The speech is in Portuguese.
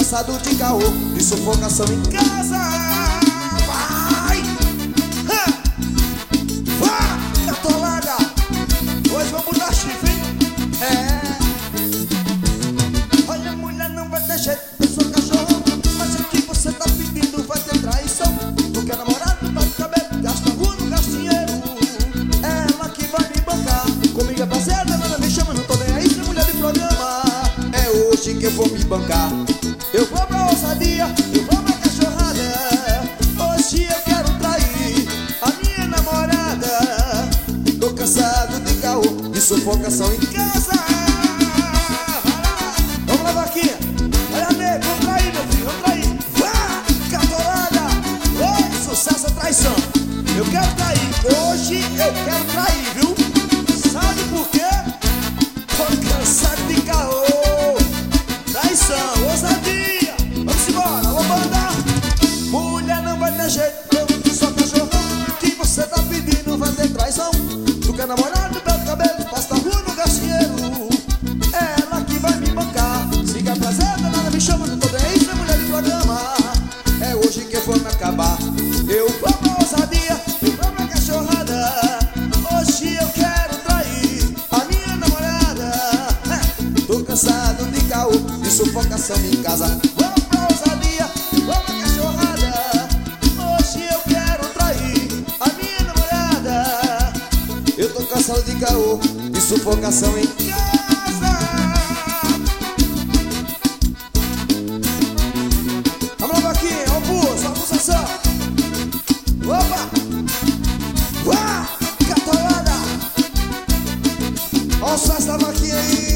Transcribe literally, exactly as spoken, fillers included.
cansado de caô e sufocação em casa. Vai! Ha! Vá, catolada! Hoje vamos dar chifre, hein? É. Olha, mulher, não vai ter jeito, eu sou cachorro. Mas o que você tá pedindo vai ter traição. Tu quer namorado, tá de cabelo, gasta rua, não gasta dinheiro. Ela que vai me bancar. Comigo é parceira, ela me chama, não tô nem aí, se é mulher de programa. É hoje que eu vou me bancar. Eu vou pra ousadia, eu vou pra cachorrada. Hoje eu quero trair a minha namorada. Tô cansado de caô e sufocação em casa. Vamos lá, vaquinha. Olha, nego, vamos trair, meu filho, vamos trair. Vá, catolada. Oi, sucesso é traição. Eu quero trair, hoje eu quero trair, viu? Sabe por quê? Tô cansado de caô. Traição, ousadia. Vamos embora, alô, banda. Mulher, não vai ter jeito, eu sou cachorrão. O que você tá pedindo vai ter traição. Tu quer namorado, belo cabelo, passa na rua, não gasta dinheiro. Ela que vai me bancar. Se quer prazer, nada me chama, não tô nem aí, se é mulher de programa. É hoje que eu vou me acabar. Eu vou pra ousadia, eu vou pra cachorrada. Hoje eu quero trair a minha namorada. É, tô cansado de caô e sufocação em casa. Vou pra ousadia, vou pra cachorrada. Hoje eu quero trair a minha namorada. Eu tô cansado de caô e sufocação em casa. Vamos lá, vaquinha, ó o pulso, ó a pulsação. Opa! Uá! Catolada! Ó o sucesso da vaquinha aí.